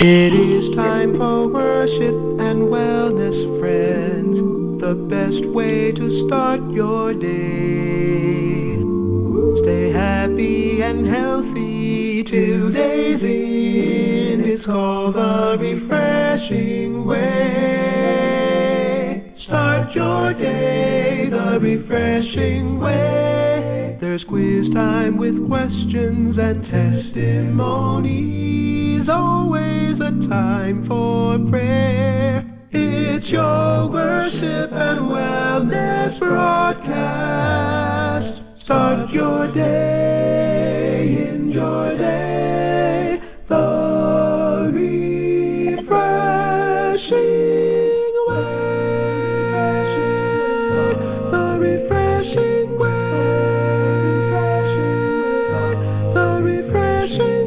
It is time for worship and wellness, friends. The best way to start your day. Stay happy and healthy till day's end. It's called the refreshing way. Start your day the refreshing way. There's quiz time with questions and testimonies. Always a time for prayer. It's your worship and wellness broadcast. Start your day, enjoy day, the refreshing way, the refreshing way, the refreshing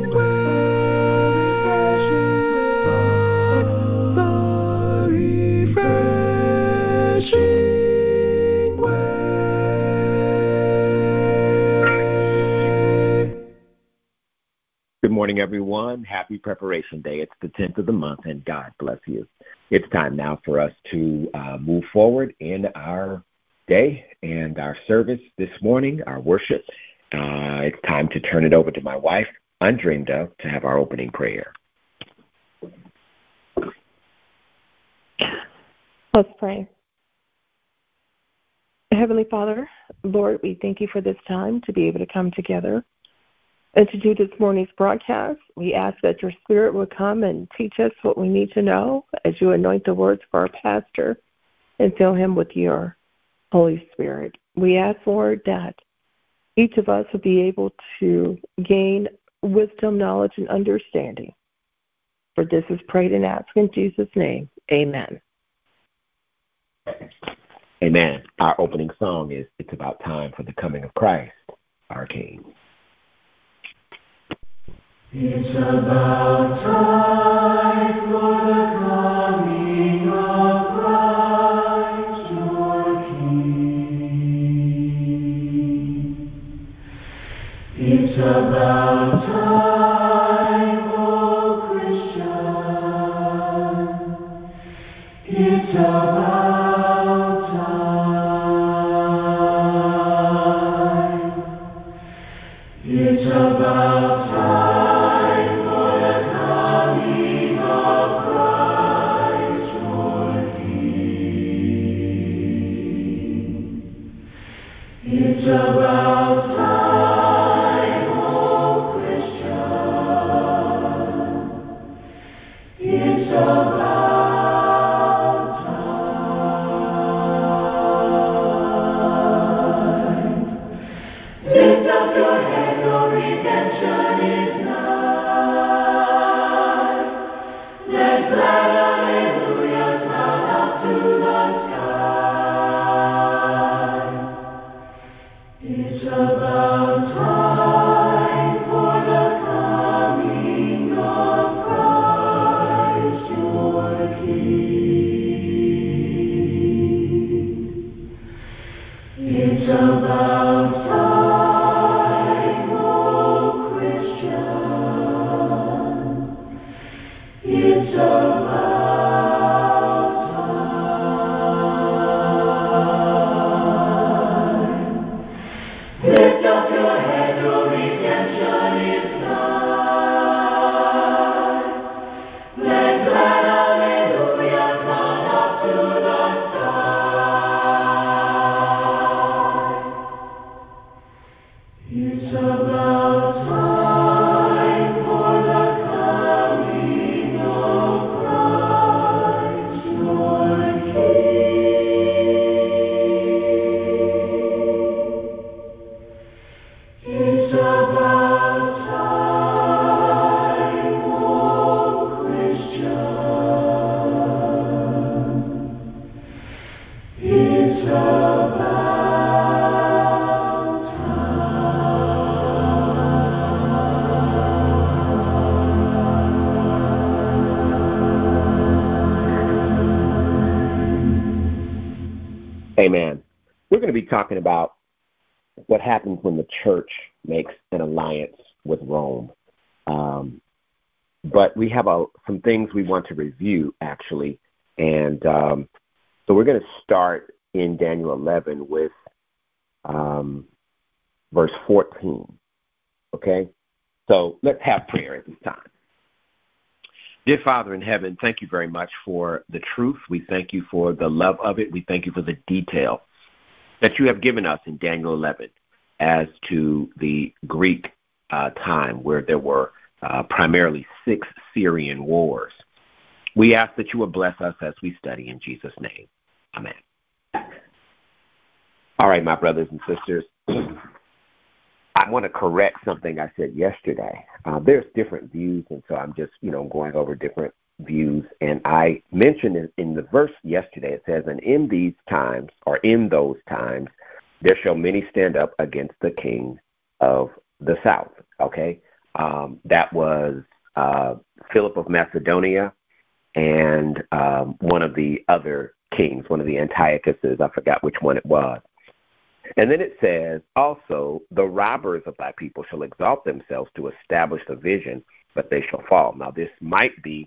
Good morning, everyone. Happy Preparation Day. It's the 10th of the month, and God bless you. It's time now for us to move forward in our day and our service this morning, our worship. It's time to turn it over to my wife, Andrinda, to have our opening prayer. Let's pray. Heavenly Father, Lord, we thank you for this time to be able to come together and to do this morning's broadcast. We ask that your Spirit will come and teach us what we need to know as you anoint the words for our pastor and fill him with your Holy Spirit. We ask, Lord, that each of us will be able to gain wisdom, knowledge, and understanding. For this is prayed and asked in Jesus' name. Amen. Amen. Our opening song is It's About Time for the Coming of Christ, our King. It's about time for the coming of Christ, your King. It's about time, oh Christian. It's about time. It's about time. It's about time, oh Christian. It's about time. Lift up your head, your redemption is nigh. Let glad hallelujahs sound up to the sky. It's about time for the coming of Christ, your King. It's about time, oh Christian. It's about time. Lift up your head, your redemption is nigh. Let glad hallelujahs sound up to the sky. It's about time for the coming of Christ, your King. It's about time, oh Christian. It's about Amen. We're going to be talking about what happens when the church makes an alliance with Rome. But we have some things we want to review, actually. And so we're going to start in Daniel 11 with verse 14. Okay? So let's have prayer at this time. Dear Father in heaven, thank you very much for the truth. We thank you for the love of it. We thank you for the detail that you have given us in Daniel 11 as to the Greek time where there were primarily 6 Syrian wars. We ask that you will bless us as we study in Jesus' name. Amen. All right, my brothers and sisters, I want to correct something I said yesterday. There's different views, and so I'm just, going over different views. And I mentioned in the verse yesterday, it says, and in these times, or in those times, there shall many stand up against the king of the south. Okay? That was Philip of Macedonia and one of the other kings, one of the Antiochuses. I forgot which one it was. And then it says, also, the robbers of thy people shall exalt themselves to establish the vision, but they shall fall. Now, this might be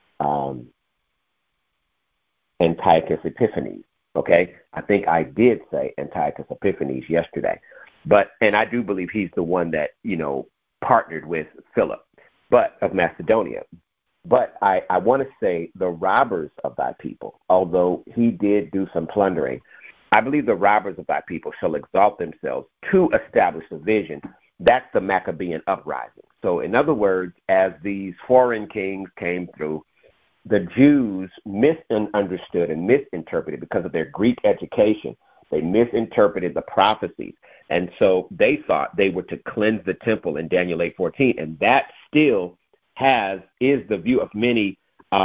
Antiochus Epiphanes, okay? I think I did say Antiochus Epiphanes yesterday. And I do believe he's the one that, partnered with Philip of Macedonia. But I want to say the robbers of thy people, although he did do some plundering, I believe the robbers of thy people shall exalt themselves to establish a vision. That's the Maccabean uprising. So in other words, as these foreign kings came through, the Jews misunderstood and misinterpreted because of their Greek education. They misinterpreted the prophecies. And so they thought they were to cleanse the temple in Daniel 8:14. And that still is the view of many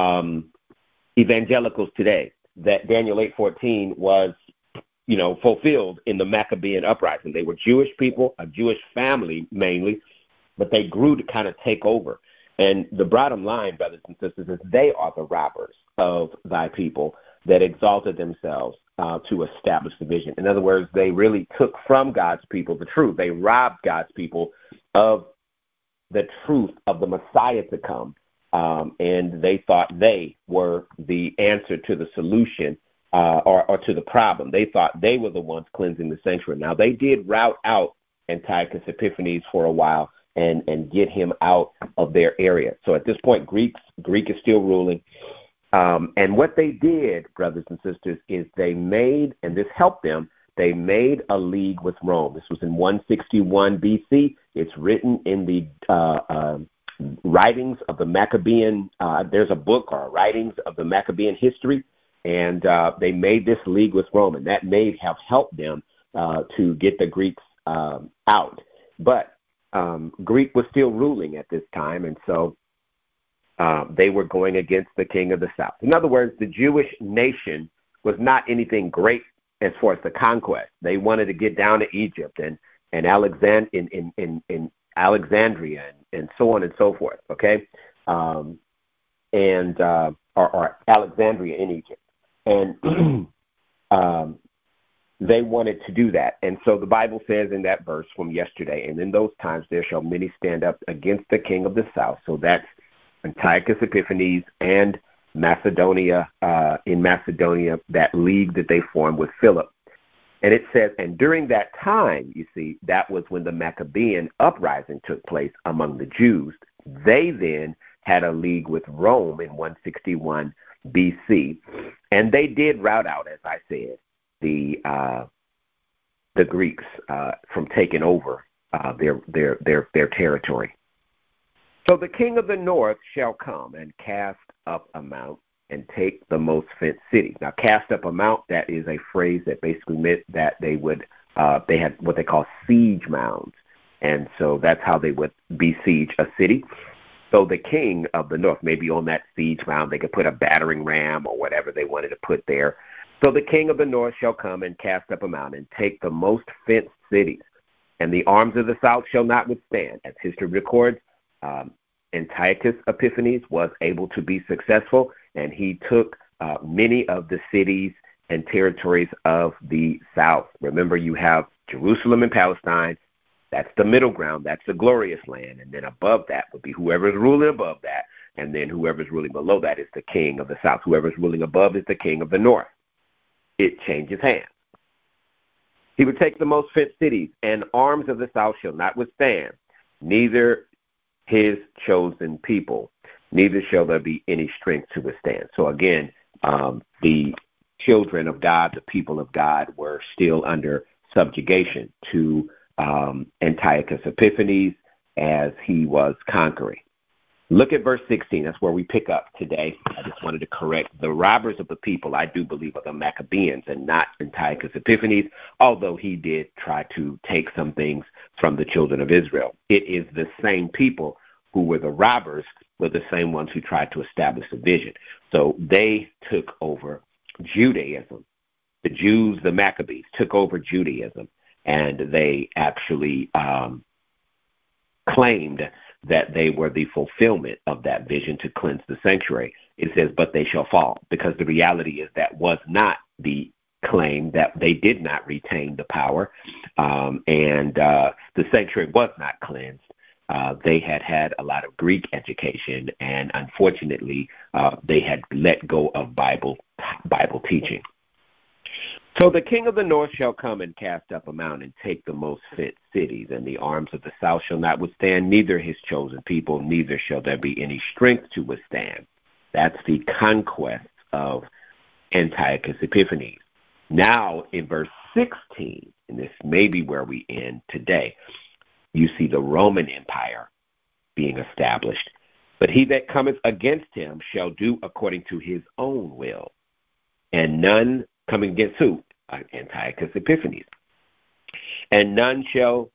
evangelicals today, that Daniel 8:14 was fulfilled in the Maccabean uprising. They were Jewish people, a Jewish family mainly, but they grew to kind of take over. And the bottom line, brothers and sisters, is they are the robbers of thy people that exalted themselves to establish the vision. In other words, they really took from God's people the truth. They robbed God's people of the truth of the Messiah to come, and they thought they were the answer to the solution or to the problem. They thought they were the ones cleansing the sanctuary. Now, they did rout out Antiochus Epiphanes for a while and get him out of their area. So at this point, Greek is still ruling. And what they did, brothers and sisters, is they made, and this helped them, they made a league with Rome. This was in 161 BC. It's written in the writings of the Maccabean. There's a book or writings of the Maccabean history. And they made this league with Rome, and that may have helped them to get the Greeks out. But Greek was still ruling at this time, and so they were going against the king of the south. In other words, the Jewish nation was not anything great as far as the conquest. They wanted to get down to Egypt and in Alexandria and so on and so forth, okay? Or Alexandria in Egypt. And they wanted to do that. And so the Bible says in that verse from yesterday, and in those times there shall many stand up against the king of the south. So that's Antiochus Epiphanes and Macedonia, in Macedonia, that league that they formed with Philip. And it says, and during that time, you see, that was when the Maccabean uprising took place among the Jews. They then had a league with Rome in 161 BC, and they did rout out, as I said, the Greeks from taking over their territory. So the king of the north shall come and cast up a mount and take the most fenced cities. Now, cast up a mount, that is a phrase that basically meant that they had what they call siege mounds, and so that's how they would besiege a city. So the king of the north, maybe on that siege mound, they could put a battering ram or whatever they wanted to put there. So the king of the north shall come and cast up a mount and take the most fenced cities, and the arms of the south shall not withstand. As history records, Antiochus Epiphanes was able to be successful, and he took many of the cities and territories of the south. Remember, you have Jerusalem and Palestine. That's the middle ground. That's the glorious land. And then above that would be whoever is ruling above that. And then whoever's ruling below that is the king of the south. Whoever's ruling above is the king of the north. It changes hands. He would take the most fenced cities, and arms of the south shall not withstand, neither his chosen people, neither shall there be any strength to withstand. So again, the children of God, the people of God, were still under subjugation to Antiochus Epiphanes as he was conquering. Look at verse 16. That's where we pick up today. I just wanted to correct the robbers of the people. I do believe are the Maccabees and not Antiochus Epiphanes, although he did try to take some things from the children of Israel. It is the same people who were the robbers were the same ones who tried to establish a vision. So they took over Judaism. The Jews, the Maccabees, took over Judaism, and they actually claimed that they were the fulfillment of that vision to cleanse the sanctuary. It says, but they shall fall, because the reality is that was not the claim, that they did not retain the power, and the sanctuary was not cleansed. They had a lot of Greek education, and unfortunately, they had let go of Bible teaching. So the king of the north shall come and cast up a mountain and take the most fit cities, and the arms of the south shall not withstand, neither his chosen people, neither shall there be any strength to withstand. That's the conquest of Antiochus Epiphanes. Now, in verse 16, and this may be where we end today, you see the Roman Empire being established. But he that cometh against him shall do according to his own will, and none coming against who? Antiochus Epiphanes. And none shall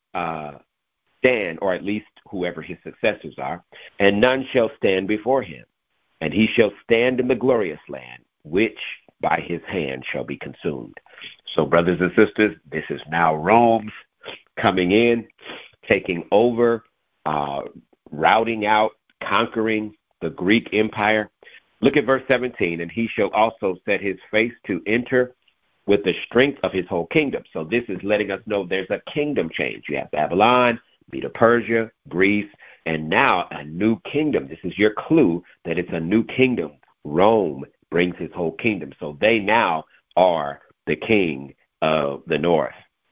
stand, or at least whoever his successors are, and none shall stand before him. And he shall stand in the glorious land, which by his hand shall be consumed. So, brothers and sisters, this is now Rome's coming in, taking over, routing out, conquering the Greek Empire. Look at verse 17, and he shall also set his face to enter with the strength of his whole kingdom. So this is letting us know there's a kingdom change. You have Babylon, Medo-Persia, Greece, and now a new kingdom. This is your clue that it's a new kingdom. Rome brings his whole kingdom. So they now are the king of the north.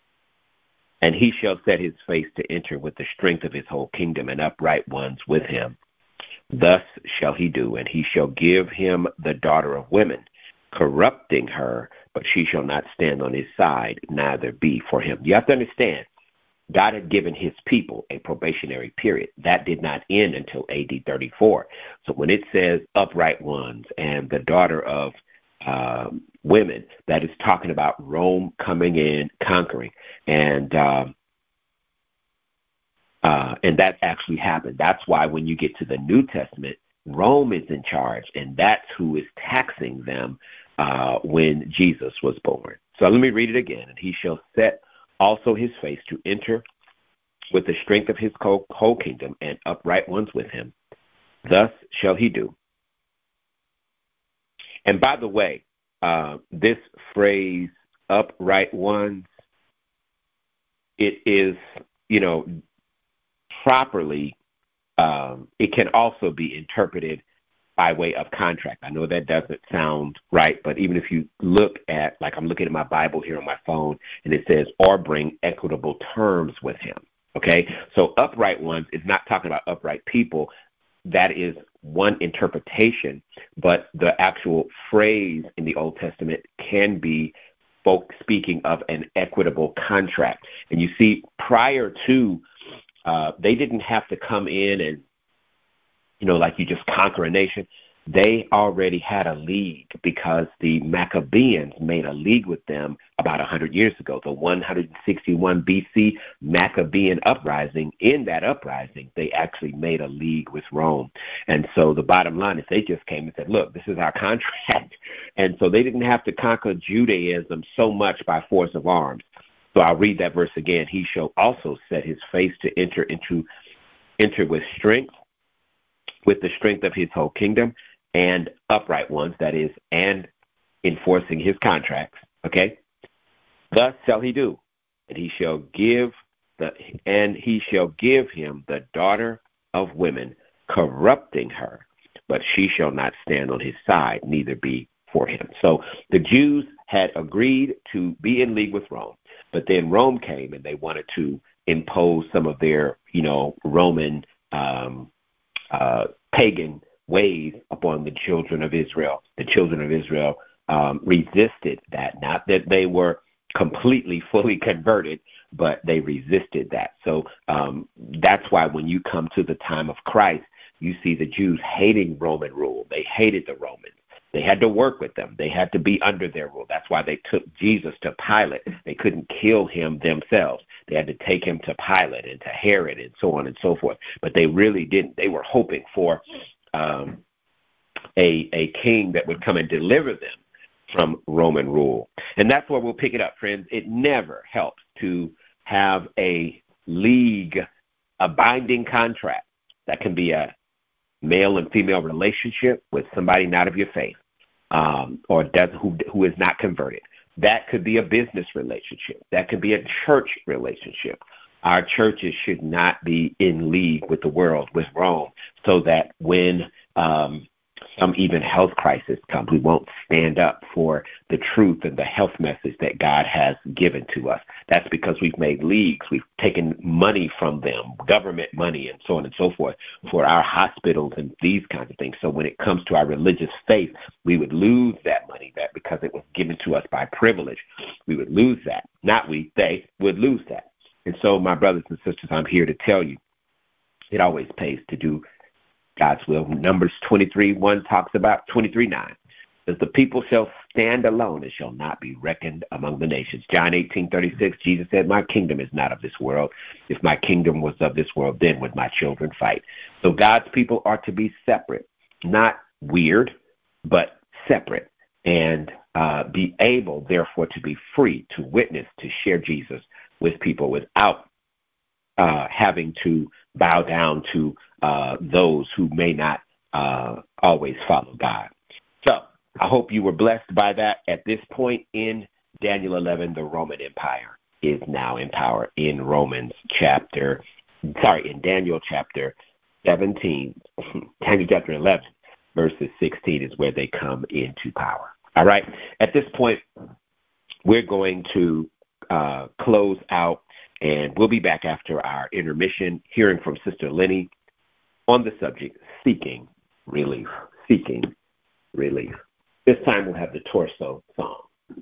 And he shall set his face to enter with the strength of his whole kingdom, and upright ones with him. Thus shall he do, and he shall give him the daughter of women, corrupting her, but she shall not stand on his side, neither be for him. You have to understand, God had given his people a probationary period. That did not end until AD 34. So when it says upright ones and the daughter of women, that is talking about Rome coming in, conquering. And that actually happened. That's why when you get to the New Testament, Rome is in charge, and that's who is taxing them when Jesus was born. So let me read it again. And he shall set also his face to enter with the strength of his whole kingdom, and upright ones with him. Thus shall he do. And by the way, this phrase, upright ones, it is, properly, it can also be interpreted by way of contract. I know that doesn't sound right, but even if you look at, like I'm looking at my Bible here on my phone, and it says, or bring equitable terms with him. Okay? So upright ones is not talking about upright people. That is one interpretation, but the actual phrase in the Old Testament can be folk speaking of an equitable contract. And you see, prior to, they didn't have to come in and, like you just conquer a nation. They already had a league because the Maccabees made a league with them about 100 years ago. The 161 BC Maccabean uprising, in that uprising, they actually made a league with Rome. And so the bottom line is they just came and said, look, this is our contract. And so they didn't have to conquer Judaism so much by force of arms. So I'll read that verse again. He shall also set his face to enter with strength, with the strength of his whole kingdom, and upright ones, that is, and enforcing his contracts. Okay? Thus shall he do, and he shall give him the daughter of women, corrupting her, but she shall not stand on his side, neither be for him. So the Jews had agreed to be in league with Rome, but then Rome came and they wanted to impose some of their, Roman pagan ways upon the children of Israel. The children of Israel resisted that. Not that they were completely, fully converted, but they resisted that. So that's why when you come to the time of Christ, you see the Jews hating Roman rule. They hated the Romans. They had to work with them. They had to be under their rule. That's why they took Jesus to Pilate. They couldn't kill him themselves. They had to take him to Pilate and to Herod and so on and so forth. But they really didn't. They were hoping for a king that would come and deliver them from Roman rule. And that's where we'll pick it up, friends. It never helps to have a league, a binding contract that can be a male and female relationship with somebody not of your faith, or who is not converted. That could be a business relationship. That could be a church relationship. Our churches should not be in league with the world, with Rome, so that when some even health crisis comes, we won't stand up for the truth and the health message that God has given to us. That's because we've made leagues. We've taken money from them, government money and so on and so forth, for our hospitals and these kinds of things. So when it comes to our religious faith, we would lose that money, that because it was given to us by privilege. We would lose that. Not we, they would lose that. And so, my brothers and sisters, I'm here to tell you, it always pays to do God's will. Numbers 23:1 talks about 23:9. Says the people shall stand alone and shall not be reckoned among the nations. John 18:36, Jesus said, my kingdom is not of this world. If my kingdom was of this world, then would my children fight. So God's people are to be separate, not weird, but separate, and be able, therefore, to be free to witness, to share Jesus with people without having to bow down to those who may not always follow God. So I hope you were blessed by that. At this point in Daniel 11, the Roman Empire is now in power. In Daniel chapter 17, Daniel chapter 11, verses 16 is where they come into power. All right. At this point, we're going to close out, and we'll be back after our intermission, hearing from Sister Lenny on the subject, seeking relief. Seeking relief. This time we'll have the torso song.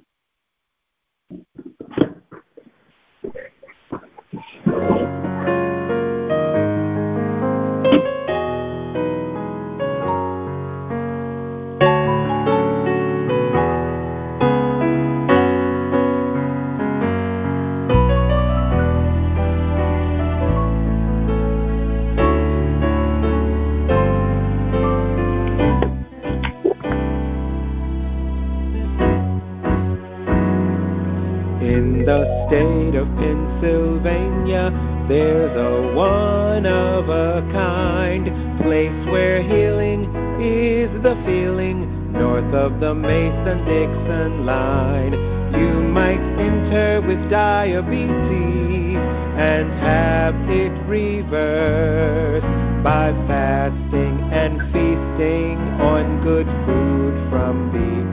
In the state of Pennsylvania, there's a one-of-a-kind place where healing is the feeling, north of the Mason-Dixon line. You might enter with diabetes and have it reversed by fasting and feasting on good food from the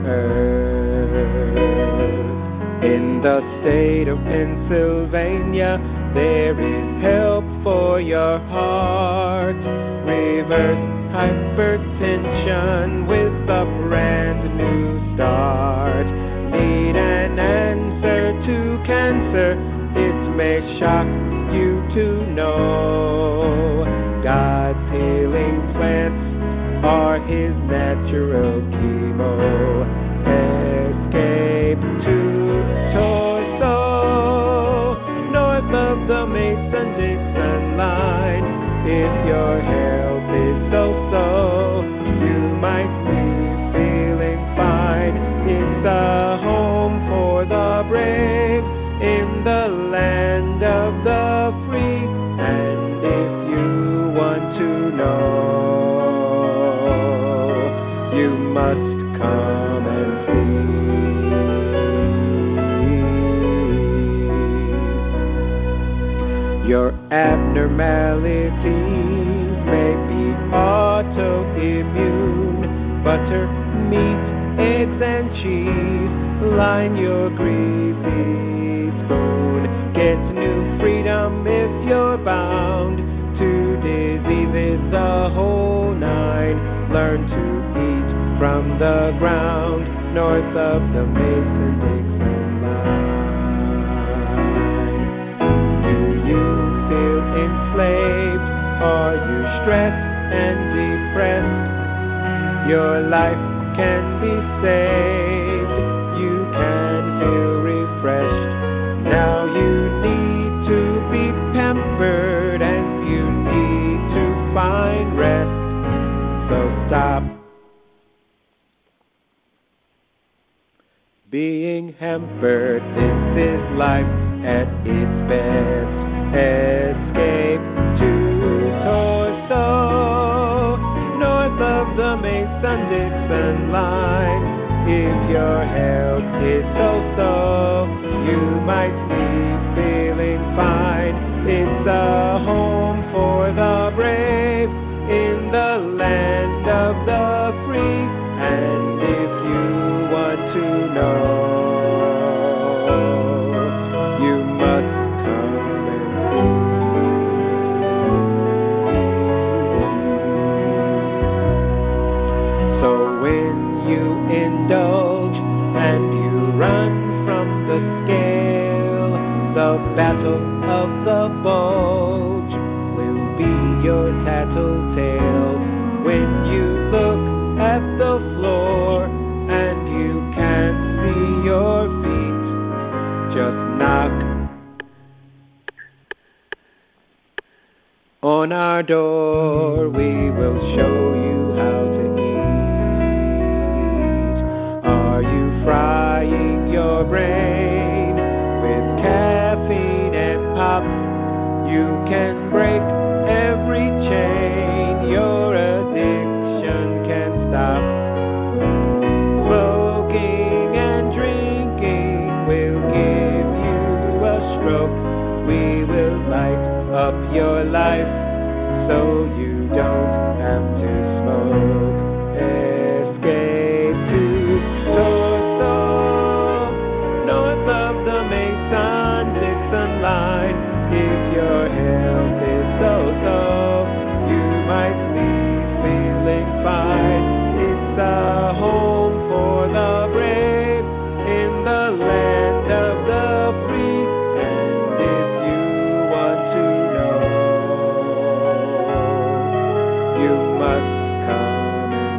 earth. In the state of Pennsylvania, there is help for your heart. Reverse hypertension with a brand new start. Need an answer to cancer? It may shock you to know God's healing plants are His natural chemo. Escape to torso, north of the Mason-Dixon line. If your health is so-so, you might be feeling fine. It's a home for the brave in the land of the free. And if you want to know, you must come and see. Your abnormalities may be autoimmune. Butter, meat, eggs, and cheese line your greasy spoon. Get new freedom if you're bound to diseases, the whole nine. Learn to eat from the ground north of the Mason-Dixon line. Do you feel enslaved? Are you stressed and depressed? Your life can be saved. You can feel refreshed. Now you need to be pampered and you need to find rest. So stop being hampered. This is life at its best. Escape to Torso, north of the Mason-Dixon line. If your health is so-so, you might be feeling fine. It's a home for the brave in the land of the free. And if you want to know, you must come and see. So when you indulge and you run from the scale, the battle of the bulge will be your tattletale. When you look at the floor and you can't see your feet, just knock on our door. We will show you how to eat. Are you frying your brain with caffeine and pop? You can break every chain. Your addiction can stop. Smoking and drinking will give you a stroke. We will light up your life so you don't have to smoke. Escape to Torso, north of the Mason-Dixon line. If your health is so-so, you might be feeling fine. It's a home for the brave in the land of the free. And if you want to know, you must come and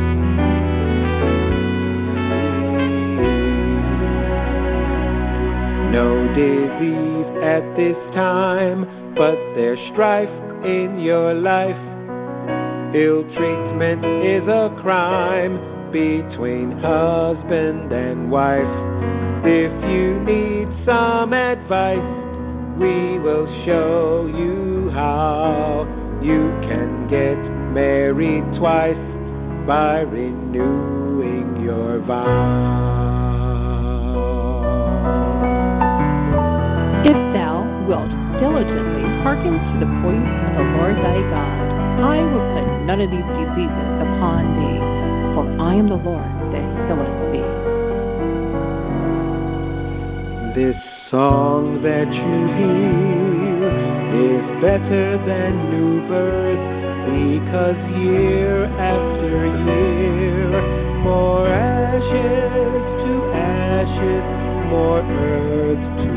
see. No disease at this time, but there's strife in your life. Ill treatment is a crime between husband and wife. If you need some advice, we will show you how. You can get married twice by renewing your vow. If thou wilt diligently hearken to the voice of the Lord thy God, I will put none of these diseases upon thee, for I am the Lord that healeth thee. This song that you hear is better than new birth, because year after year, more ashes to ashes, more earth to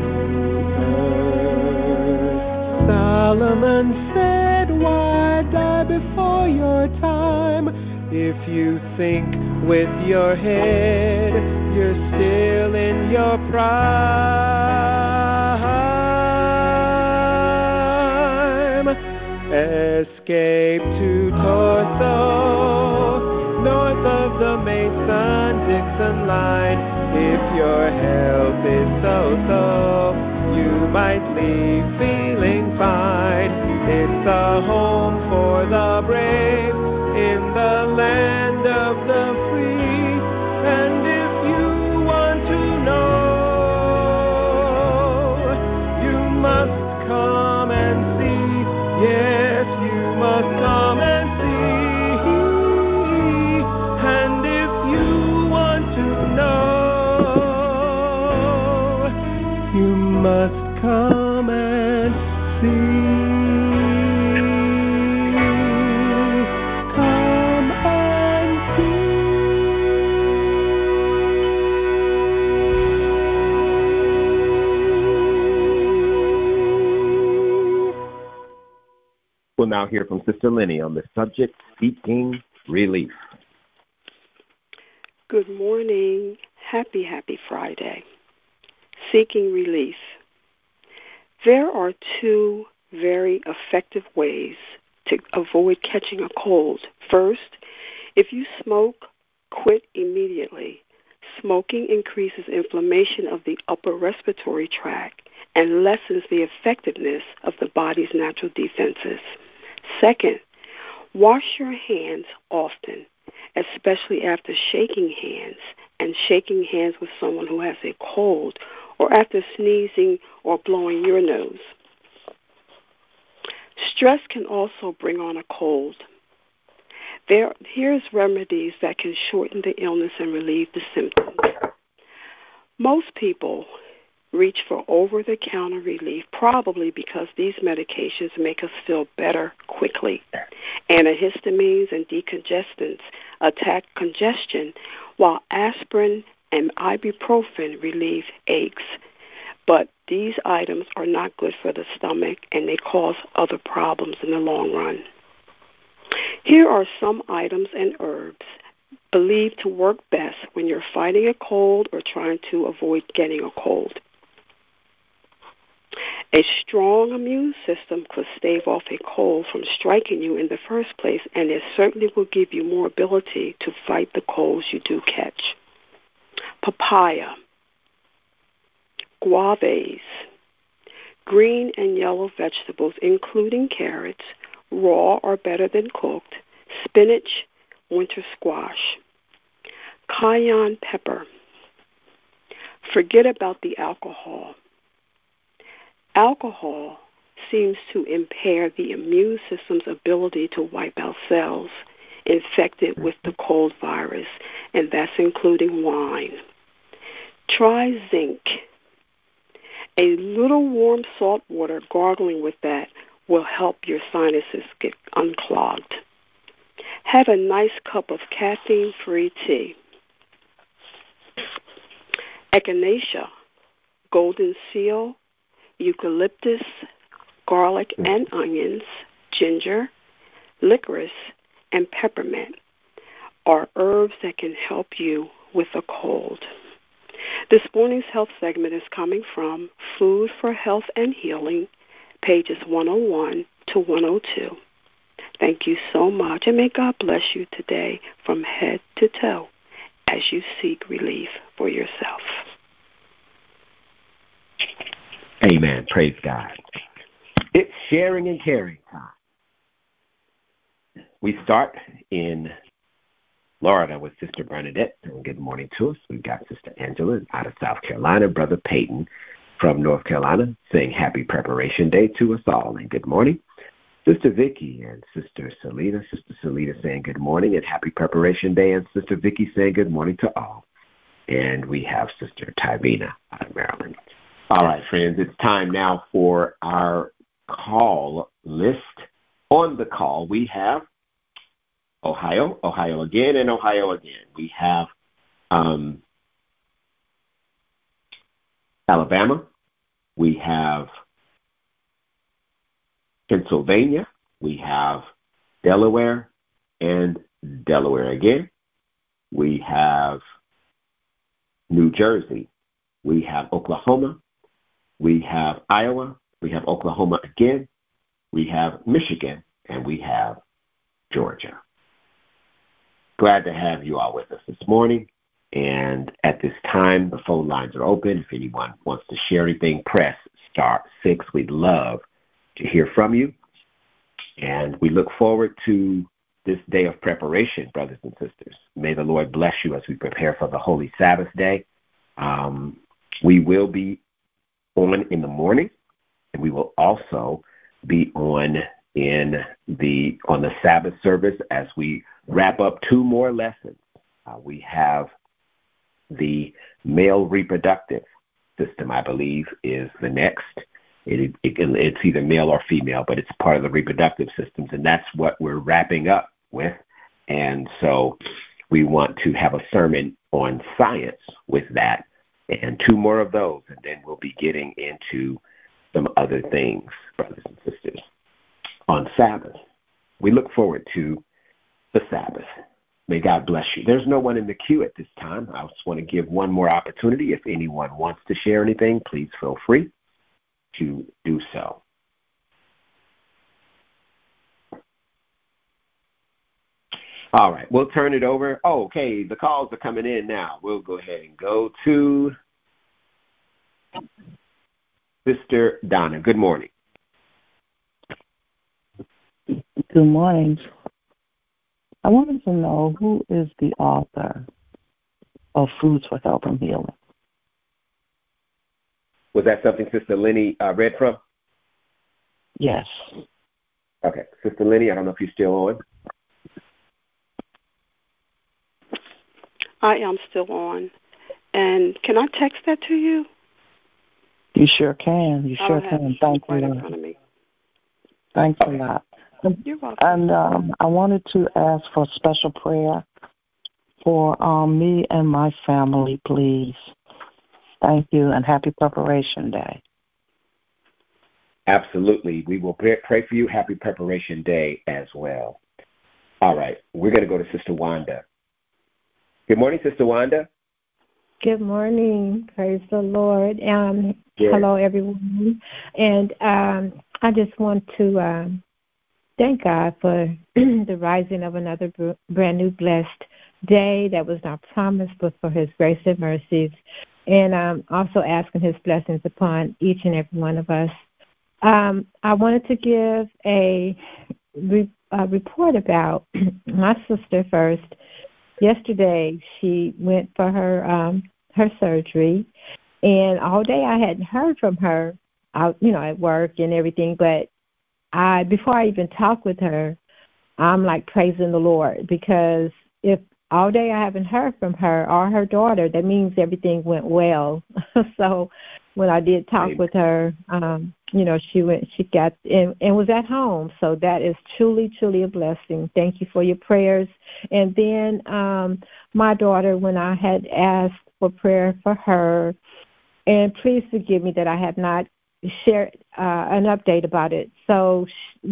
earth. Solomon said, why die before your time? If you think with your head, you're still in your prime. Escape to Torso, north of the Mason-Dixon line. If your health is so-so, you might leave feeling fine. It's a home for the brave in the land of the free. And if you want to know, you must come and see. Yes, you must come. come and see. Come and see. We'll now hear from Sister Lenny on the subject, Seeking Relief. Good morning. Happy Friday. Seeking relief. There are two very effective ways to avoid catching a cold. First, if you smoke, quit immediately. Smoking increases inflammation of the upper respiratory tract and lessens the effectiveness of the body's natural defenses. Second, wash your hands often, especially after shaking hands and shaking hands with someone who has a cold or after sneezing or blowing your nose. Stress can also bring on a cold. Here's remedies that can shorten the illness and relieve the symptoms. Most people reach for over-the-counter relief, probably because these medications make us feel better quickly. Antihistamines and decongestants attack congestion, while aspirin and ibuprofen relieve aches. But these items are not good for the stomach, and they cause other problems in the long run. Here are some items and herbs believed to work best when you're fighting a cold or trying to avoid getting a cold. A strong immune system could stave off a cold from striking you in the first place, and it certainly will give you more ability to fight the colds you do catch. Papaya, guavas, green and yellow vegetables, including carrots, raw or better than cooked, spinach, winter squash, cayenne pepper. Forget about the alcohol. Alcohol seems to impair the immune system's ability to wipe out cells infected with the cold virus, and that's including wine. Try zinc. A little warm salt water gargling with that will help your sinuses get unclogged. Have a nice cup of caffeine-free tea. Echinacea, golden seal, eucalyptus, garlic and onions, ginger, licorice, and peppermint are herbs that can help you with a cold. This morning's health segment is coming from Food for Health and Healing, pages 101 to 102. Thank you so much, and may God bless you today from head to toe as you seek relief for yourself. Amen. Praise God. It's sharing and caring time. We start in Florida with Sister Bernadette saying good morning to us. We've got Sister Angela out of South Carolina, Brother Peyton from North Carolina saying happy preparation day to us all and good morning. Sister Vicky and Sister Salida. Sister Salida saying good morning and happy preparation day, and Sister Vicky saying good morning to all. And we have Sister Tybina out of Maryland. All right, friends, it's time now for our call list. On the call, we have Ohio again, and Ohio again. We have Alabama. We have Pennsylvania. We have Delaware and Delaware again. We have New Jersey. We have Oklahoma. We have Iowa. We have Oklahoma again. We have Michigan. And we have Georgia. Glad to have you all with us this morning. And at this time, the phone lines are open. If anyone wants to share anything, press *6. We'd love to hear from you. And we look forward to this day of preparation, brothers and sisters. May the Lord bless you as we prepare for the Holy Sabbath day. We will be on in the morning, and we will also be on the Sabbath service as we wrap up 2 more lessons. We have the male reproductive system, I believe, is the next. It's either male or female, but it's part of the reproductive systems, and that's what we're wrapping up with. And so we want to have a sermon on science with that, and 2 more of those, and then we'll be getting into some other things, brothers and sisters. On Sabbath, we look forward to the Sabbath. May God bless you. There's no one in the queue at this time. I just want to give one more opportunity. If anyone wants to share anything, please feel free to do so. All right, we'll turn it over. Oh, okay, the calls are coming in now. We'll go ahead and go to Sister Donna. Good morning. Good morning. I wanted to know who is the author of Foods for Health and Healing. Was that something Sister Lenny read from? Yes. Okay, Sister Lenny, I don't know if you're still on. I am still on. And can I text that to you? You sure can. You sure can. Thank you. Right in front of me. Thanks a lot. You're welcome. And I wanted to ask for special prayer for me and my family, please. Thank you, and happy Preparation Day. Absolutely. We will pray for you. Happy Preparation Day as well. All right, we're going to go to Sister Wanda. Good morning, Sister Wanda. Good morning. Praise the Lord. Hello, everyone. And I just want to thank God for the rising of another brand new blessed day that was not promised, but for his grace and mercies. And also asking his blessings upon each and every one of us. I wanted to give a report about my sister first. Yesterday, she went for her surgery, and all day I hadn't heard from her, out at work and everything. But before I even talked with her, I'm like praising the Lord, because if all day I haven't heard from her or her daughter, that means everything went well. So when I did talk with her, she got and was at home. So that is truly, truly a blessing. Thank you for your prayers. And then my daughter, when I had asked for prayer for her, and please forgive me that I have not shared an update about it. So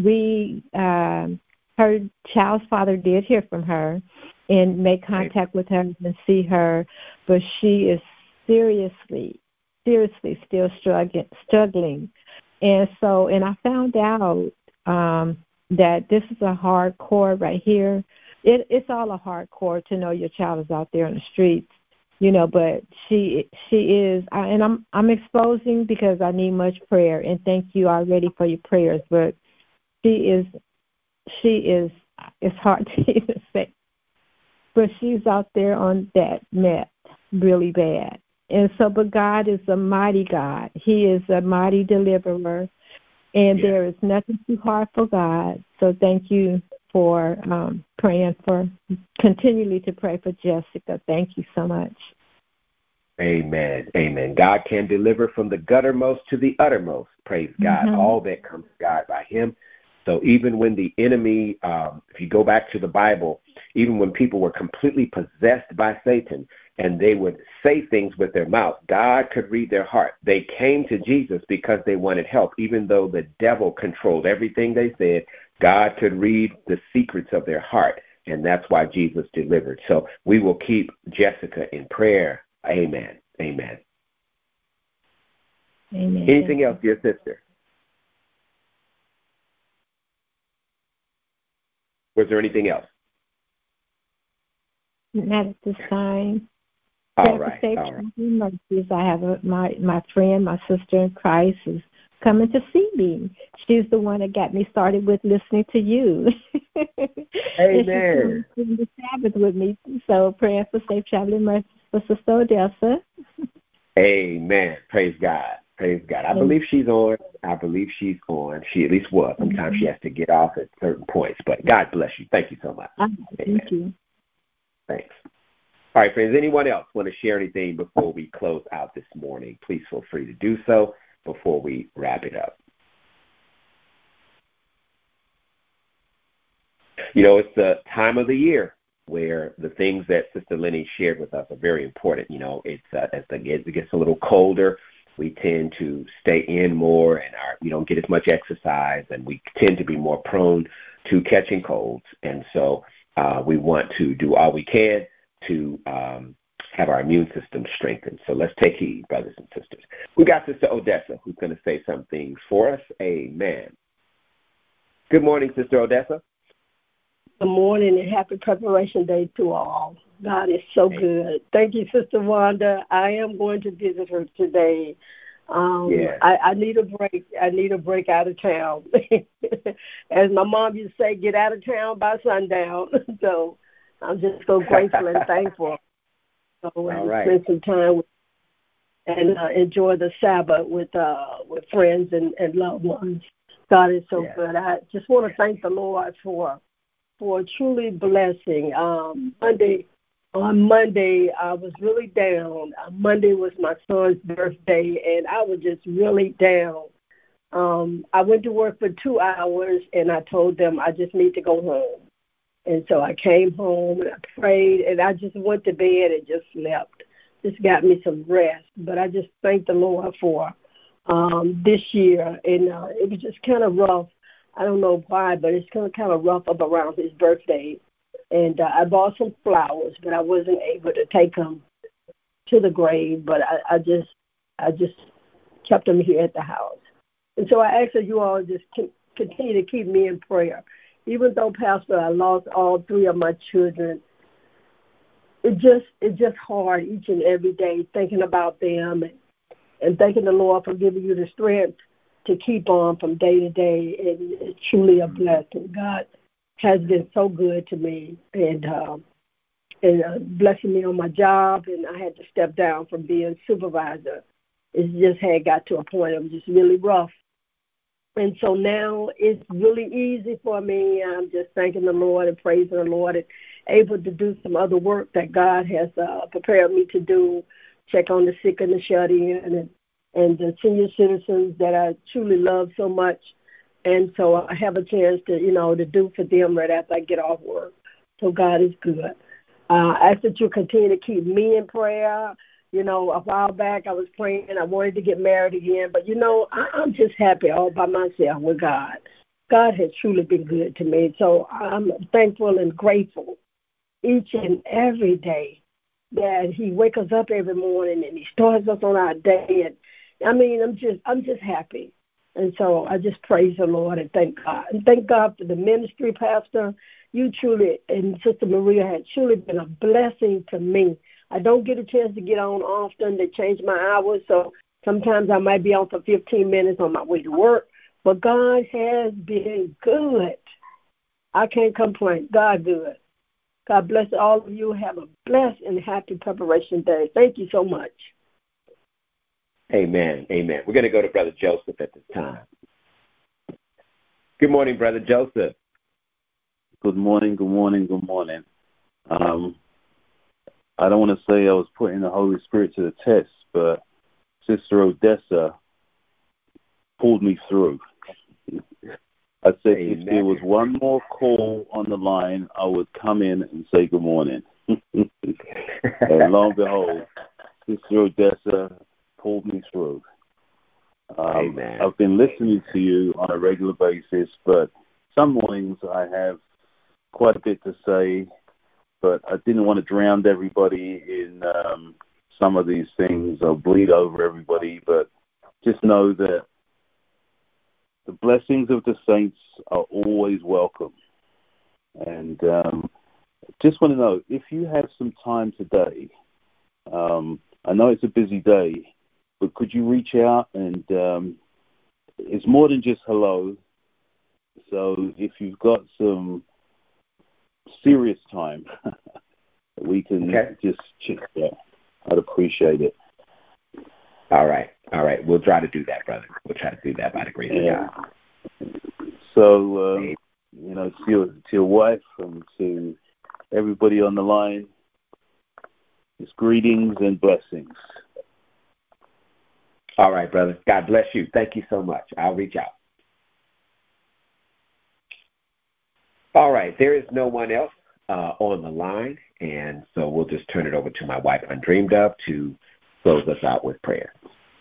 her child's father did hear from her and make contact with her and see her, but she is seriously still struggling. And I found out that this is a hard core right here. It's all a hard core to know your child is out there on the streets, but she is, and I'm exposing because I need much prayer, and thank you already for your prayers, but she is, it's hard to even say, but she's out there on that meth really bad. And so, but God is a mighty God. He is a mighty deliverer, and there is nothing too hard for God. So thank you for continually to pray for Jessica. Thank you so much. Amen. Amen. God can deliver from the guttermost to the uttermost. Praise God. Mm-hmm. All that comes to God by him. So even when the enemy, if you go back to the Bible, even when people were completely possessed by Satan and they would say things with their mouth, God could read their heart. They came to Jesus because they wanted help. Even though the devil controlled everything they said, God could read the secrets of their heart, and that's why Jesus delivered. So we will keep Jessica in prayer. Amen. Amen. Amen. Anything else, dear sister? Was there anything else? Not at this time. All right. Mercies. I have my friend, my sister in Christ, is coming to see me. She's the one that got me started with listening to you. Amen. And she's the Sabbath with me. So praying for safe traveling mercies for Sister Odessa. Amen. Praise God. Praise God. I believe she's on. She at least was. Sometimes she has to get off at certain points. But God bless you. Thank you so much. Thank you. Thanks. All right, friends, anyone else want to share anything before we close out this morning? Please feel free to do so. before we wrap it up? You know, it's the time of the year where the things that Sister Lenny shared with us are very important. You know, it's as it gets a little colder, we tend to stay in more, and we don't get as much exercise, and we tend to be more prone to catching colds. And so we want to do all we can to have our immune system strengthened. So let's take heed, brothers and sisters. We got Sister Odessa, who's going to say some things for us. Amen. Good morning, Sister Odessa. Good morning and happy preparation day to all. God is so good. Thank you, Sister Wanda. I am going to visit her today. I need a break. I need a break out of town. As my mom used to say, get out of town by sundown. So I'm just so grateful and thankful. So spend some time with, and enjoy the Sabbath with friends and loved ones. God is so good. I just want to thank the Lord for truly blessing. On Monday, I was really down. Monday was my son's birthday, and I was just really down. I went to work for 2 hours, and I told them I just need to go home. And so I came home, and I prayed, and I just went to bed and just slept. Just got me some rest. But I just thank the Lord for this year, and it was just kind of rough. I don't know why, but it's kind of rough up around his birthday. And I bought some flowers, but I wasn't able to take them to the grave. But I just kept them here at the house. And so I ask that you all just continue to keep me in prayer. Even though, Pastor, I lost all 3 of my children, it's just hard each and every day thinking about them and thanking the Lord for giving you the strength to keep on from day to day. And it's truly a blessing. God has been so good to me and blessing me on my job, and I had to step down from being supervisor. It just had got to a point of just really rough. And so now it's really easy for me. I'm just thanking the Lord and praising the Lord and able to do some other work that God has prepared me to do, check on the sick and the shut-in and the senior citizens that I truly love so much. And so I have a chance to, to do for them right after I get off work. So God is good. I ask that you continue to keep me in prayer. A while back I was praying I wanted to get married again, but I'm just happy all by myself with God. God has truly been good to me. So I'm thankful and grateful each and every day that he wakes us up every morning and he starts us on our day. And I'm just happy. And so I just praise the Lord and thank God. And thank God for the ministry, Pastor. You truly, and Sister Maria, had truly been a blessing to me. I don't get a chance to get on often. They change my hours, so sometimes I might be on for 15 minutes on my way to work. But God has been good. I can't complain. God good. God bless all of you. Have a blessed and happy preparation day. Thank you so much. Amen. Amen. We're going to go to Brother Joseph at this time. Good morning, Brother Joseph. Good morning. Good morning. Good morning. I don't want to say I was putting the Holy Spirit to the test, but Sister Odessa pulled me through. I said if there was one more call on the line, I would come in and say good morning. And lo and behold, Sister Odessa pulled me through. I've been listening to you on a regular basis, but some mornings I have quite a bit to say, but I didn't want to drown everybody in some of these things or bleed over everybody, but just know that the blessings of the saints are always welcome. And just want to know, if you have some time today, I know it's a busy day, but could you reach out and it's more than just hello. So if you've got some serious time, we can just chit chat. I'd appreciate it. All right. We'll try to do that, brother. We'll try to do that by the grace of God. So, to your wife and to everybody on the line, just greetings and blessings. All right, brother. God bless you. Thank you so much. I'll reach out. All right. There is no one else on the line, and so we'll just turn it over to my wife, Undreamed Of, to close us out with prayer.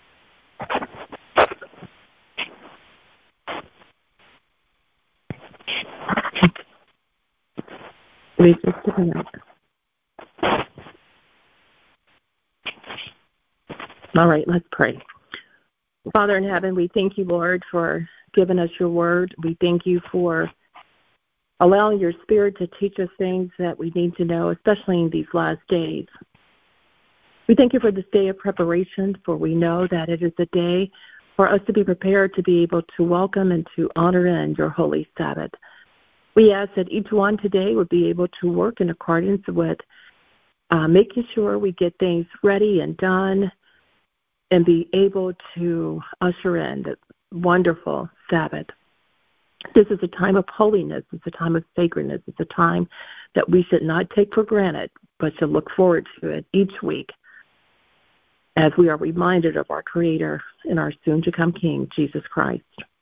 All right, let's pray. Father in heaven, we thank you, Lord, for giving us your word. We thank you for allowing your Spirit to teach us things that we need to know, especially in these last days. We thank you for this day of preparation, for we know that it is a day for us to be prepared to be able to welcome and to honor in your holy Sabbath. We ask that each one today would be able to work in accordance with making sure we get things ready and done and be able to usher in the wonderful Sabbath. This is a time of holiness. It's a time of sacredness. It's a time that we should not take for granted, but should look forward to it each week as we are reminded of our Creator and our soon-to-come King, Jesus Christ.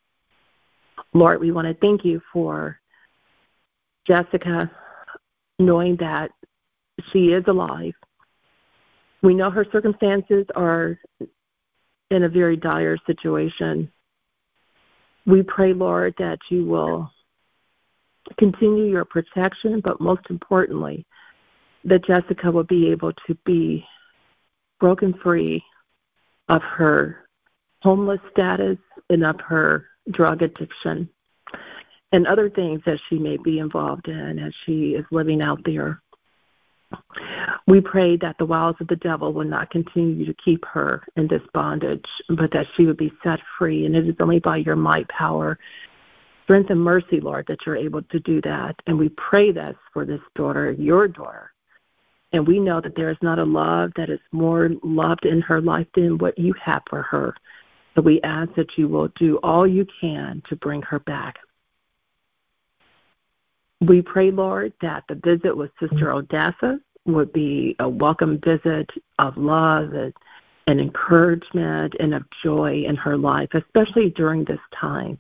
Lord, we want to thank you for Jessica, knowing that she is alive. We know her circumstances are in a very dire situation. We pray, Lord, that you will continue your protection, but most importantly, that Jessica will be able to be broken free of her homeless status and of her drug addiction and other things that she may be involved in as she is living out there. We pray that the wiles of the devil will not continue to keep her in this bondage, but that she would be set free. And it is only by your might, power, strength, and mercy, Lord, that you're able to do that. And we pray this for this daughter, your daughter. And we know that there is not a love that is more loved in her life than what you have for her. So we ask that you will do all you can to bring her back. We pray, Lord, that the visit with Sister Odessa would be a welcome visit of love and encouragement and of joy in her life, especially during this time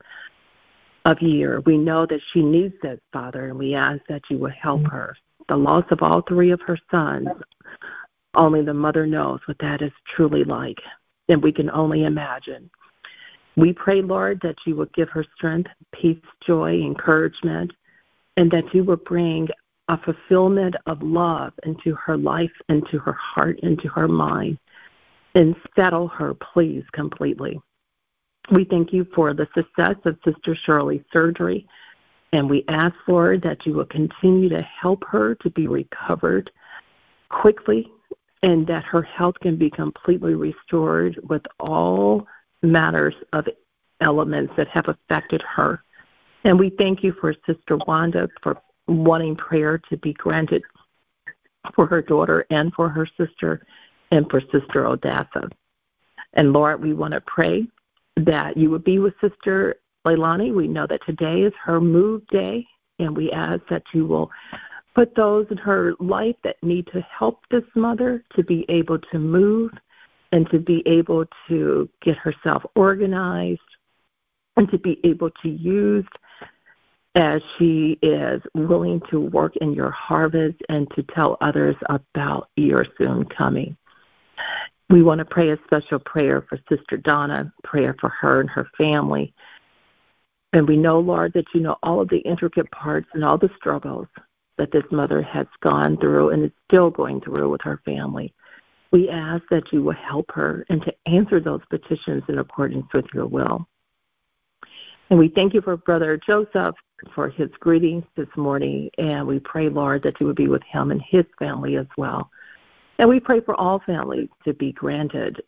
of year. We know that she needs this, Father, and we ask that you will help her. The loss of all three of her sons, only the mother knows what that is truly like, and we can only imagine. We pray, Lord, that you will give her strength, peace, joy, encouragement, and that you will bring a fulfillment of love into her life, into her heart, into her mind, and settle her, please, completely. We thank you for the success of Sister Shirley's surgery, and we ask, Lord, that you will continue to help her to be recovered quickly and that her health can be completely restored with all matters of elements that have affected her. And we thank you for Sister Wanda for wanting prayer to be granted for her daughter and for her sister and for Sister Odessa. And Lord, we want to pray that you would be with Sister Leilani. We know that today is her move day, and we ask that you will put those in her life that need to help this mother to be able to move and to be able to get herself organized and to be able to use as she is willing to work in your harvest and to tell others about your soon coming. We want to pray a special prayer for Sister Donna, prayer for her and her family. And we know, Lord, that you know all of the intricate parts and all the struggles that this mother has gone through and is still going through with her family. We ask that you will help her and to answer those petitions in accordance with your will. And we thank you for Brother Joseph for his greetings this morning, and we pray, Lord, that you would be with him and his family as well. And we pray for all families to be granted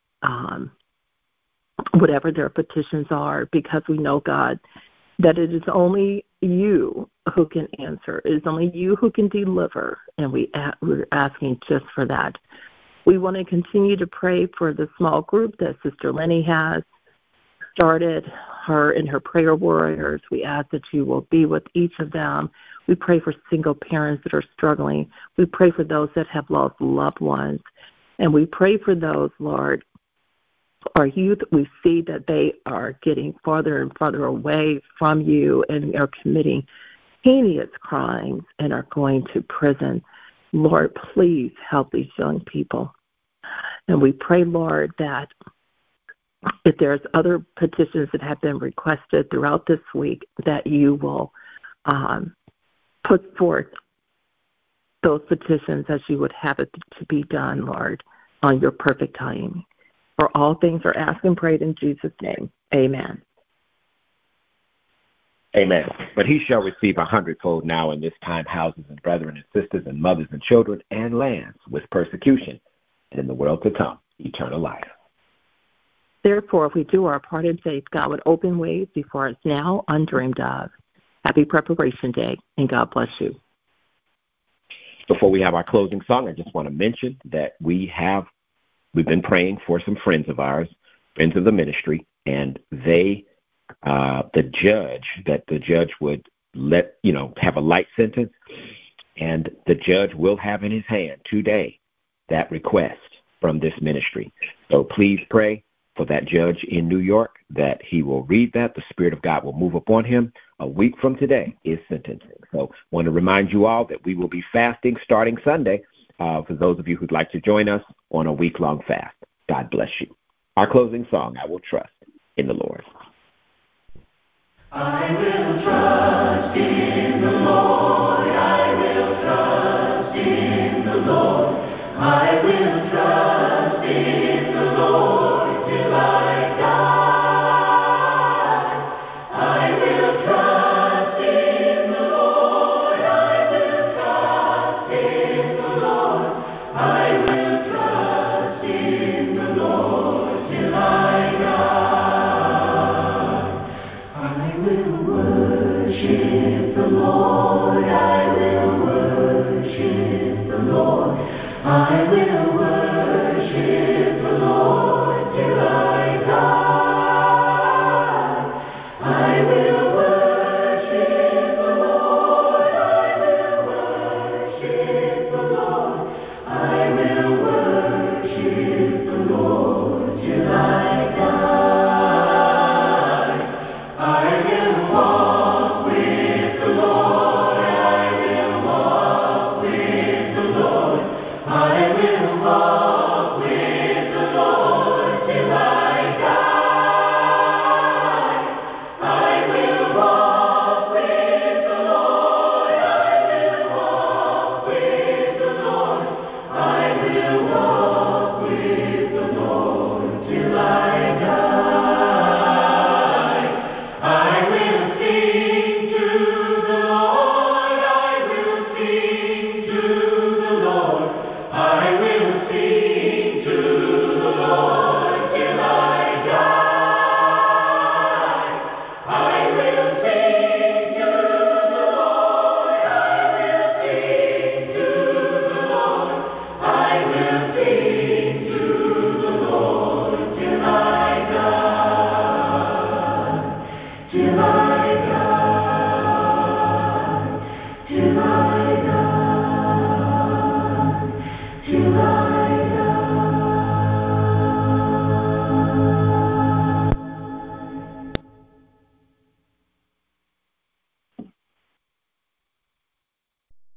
whatever their petitions are, because we know, God, that it is only you who can answer. It is only you who can deliver, and we're asking just for that. We want to continue to pray for the small group that Sister Lenny has started, her and her prayer warriors. We ask that you will be with each of them. We pray for single parents that are struggling. We pray for those that have lost loved ones. And we pray for those, Lord, Our youth, we see that they are getting farther and farther away from you and are committing heinous crimes and are going to prison. Lord, please help these young people. And we pray, Lord, that if there's other petitions that have been requested throughout this week, that you will put forth those petitions as you would have it to be done, Lord, on your perfect timing. For all things are asked and prayed in Jesus' name. Amen. Amen. But he shall receive 100-fold now in this time houses and brethren and sisters and mothers and children and lands with persecution, and in the world to come, eternal life. Therefore, if we do our part in faith, God would open ways before us now undreamed of. Happy Preparation Day, and God bless you. Before we have our closing song, I just want to mention that we've been praying for some friends of ours, friends of the ministry, and the judge would have a light sentence, and the judge will have in his hand today that request from this ministry. So please pray for that judge in New York, that he will read that. The Spirit of God will move upon him. A week from today is sentencing. So I want to remind you all that we will be fasting starting Sunday for those of you who'd like to join us on a week-long fast. God bless you. Our closing song, I Will Trust in the Lord. I will trust in the Lord. I will trust in the Lord. I will trust in the Lord till I die. I will trust in the Lord. I will trust in the Lord. I will trust in the Lord till I die. I will worship the Lord. I will worship the Lord. I will worship the Lord till I die. I will worship the Lord. I will worship the Lord. I will worship the Lord till I die. I will walk